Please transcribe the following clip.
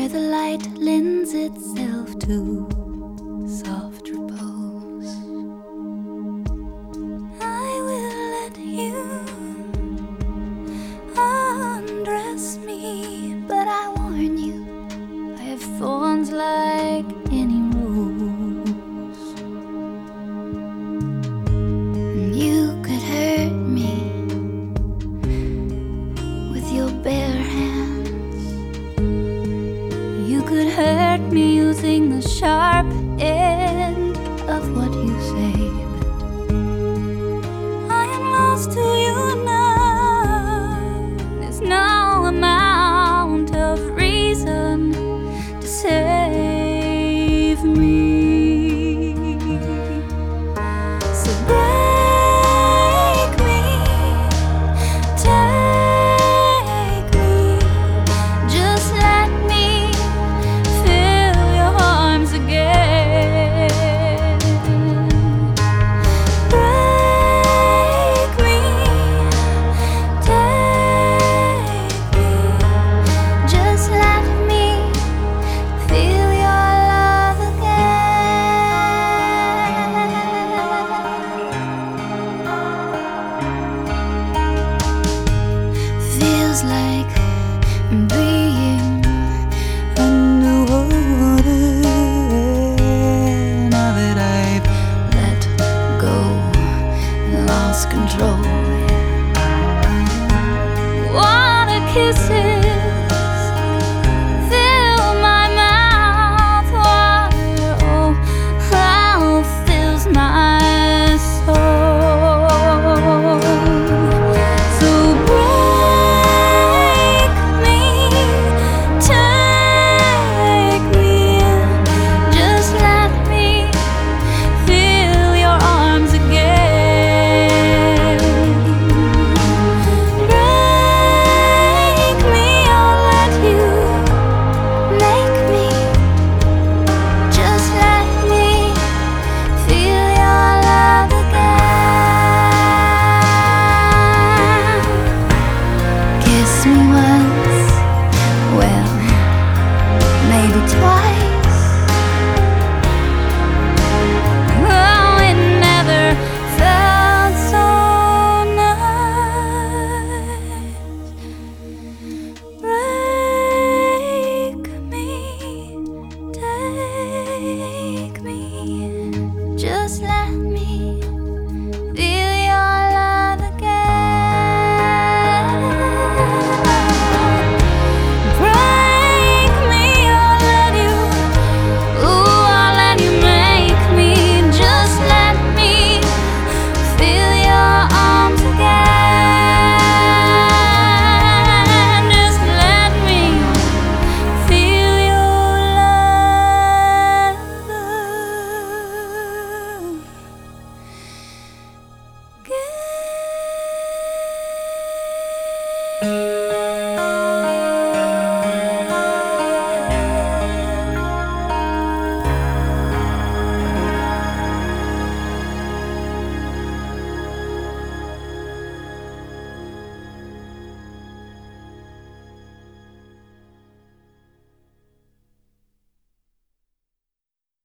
where the light lends itself to soft repose. I will let you undress me, but I warn you, I have thorns like any rose. And you could hurt me with your bare hands. You could hurt me using the sharp end of what you say.